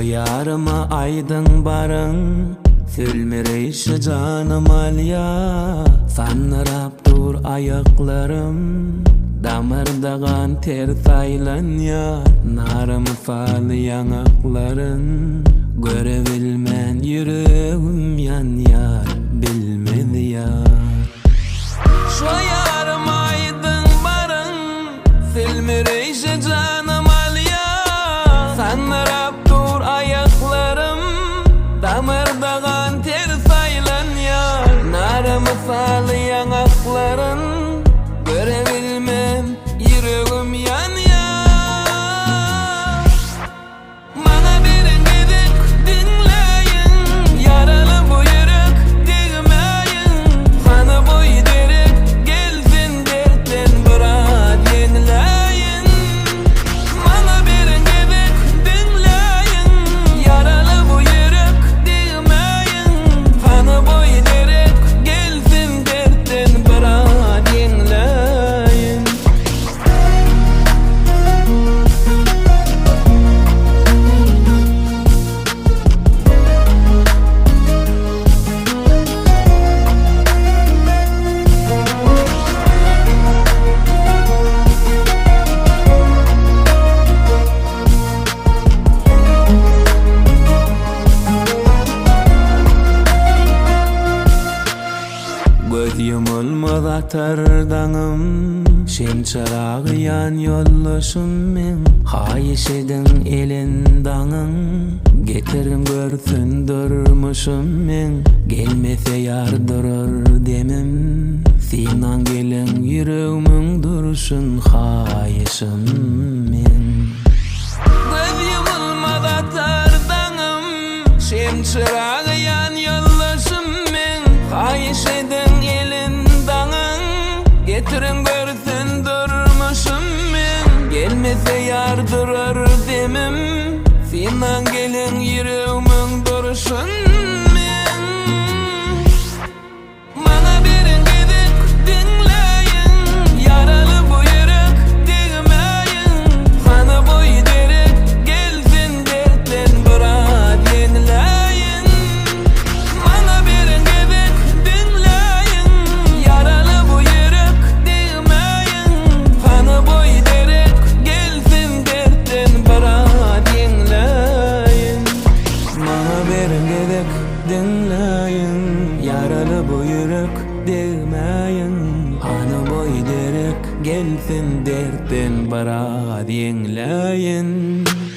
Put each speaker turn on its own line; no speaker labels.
yarıma aydın barın, sülmereyşi canım alya. Sanırap dur ayaklarım, damardagan ter saylan ya. Narım falı yanakların, görebilmen yüreğim yan yar, bilmedi ya. Şu yarım aydın barın, silmireyşi canım alya. Sanırap dur ayaklarım, damardagan ter saylan ya. Narım falı yanakların, görebilmem yüreğim yan ya. Bana birin gidip dinleyin, yaralı bu yürek digmeyin. Kanı boy derip gelsin dertten bırak yenileyin. Bana birin gidip dinleyin, yaralı bu yürek digmeyin. Kanı boy derip gelsin dertten bırak yenileyin. Göz yumulmaz atardanım, şem çırağı yan yollaşım men. Hayiş edin elin danın, getirin görsün durmuşum men. Gelmese yardırır demim, sinan gelin yüreğimin duruşun hayışım men. Göz yumulmaz atardanım, şem çırağı yan yollaşım men. Hayiş edin elin danın, getirin görsün durmuşum men. Gelmese yardırır demim, sinan gelin yüreğimin duruşun men. Bana birin gidip dinleyin, yaralı bu yürek digmeyin. Kanı boy derip gelsin dertten bırak yenileyin. Bana birin gidip dinleyin, yaralı bu yürek digmeyin. Kanı boy derip gelsin dertten bırak yenileyin. Bana birin gidip dinleyin, yaralı bu yürek digmeyin. Kanı boy derip gelsin dertten bırak yenileyin.